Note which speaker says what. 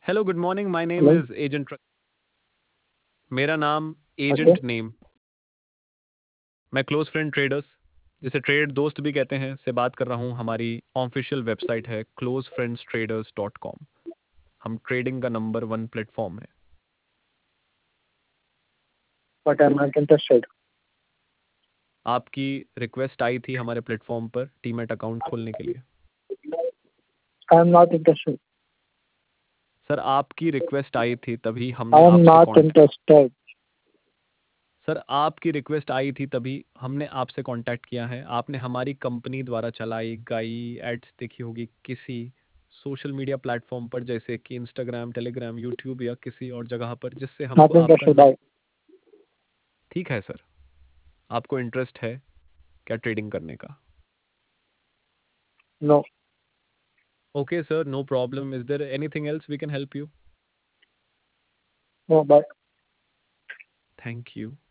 Speaker 1: Hello, good morning. My name
Speaker 2: hello.
Speaker 1: Is agent. मेरा नाम
Speaker 2: okay.
Speaker 1: Agent name. मैं close friend traders, जिसे trade दोस्त भी कहते हैं, से बात कर रहा हूँ। हमारी ऑफिशियल वेबसाइट है closefriendstraders.com। हम ट्रेडिंग का नंबर वन प्लेटफॉर्म है।
Speaker 2: But I am not interested.
Speaker 1: आपकी रिक्वेस्ट आई थी हमारे प्लेटफॉर्म पर टीमेट अकाउंट खोलने के लिए।
Speaker 2: I am not interested.
Speaker 1: Sir, आपकी रिक्वेस्ट आई थी तभी हमने
Speaker 2: आई एम
Speaker 1: आपसे
Speaker 2: नॉट
Speaker 1: कॉन्ट
Speaker 2: इंटरेस्टेड।
Speaker 1: सर, आपकी रिक्वेस्ट आई थी तभी हमने आपसे कांटेक्ट किया है। आपने हमारी कंपनी द्वारा चलाई गई एड्स देखी होगी किसी सोशल मीडिया प्लेटफॉर्म पर, जैसे कि इंस्टाग्राम, टेलीग्राम, यूट्यूब या किसी और जगह पर, जिससे हमको
Speaker 2: नॉट
Speaker 1: आपका
Speaker 2: इंटरेस्टेड। आई
Speaker 1: ठीक है सर। आपको इंटरेस्ट है क्या ट्रेडिंग करने का?
Speaker 2: No.
Speaker 1: Okay sir, no problem. Is there anything else we can help you?
Speaker 2: No. Bye.
Speaker 1: Thank you.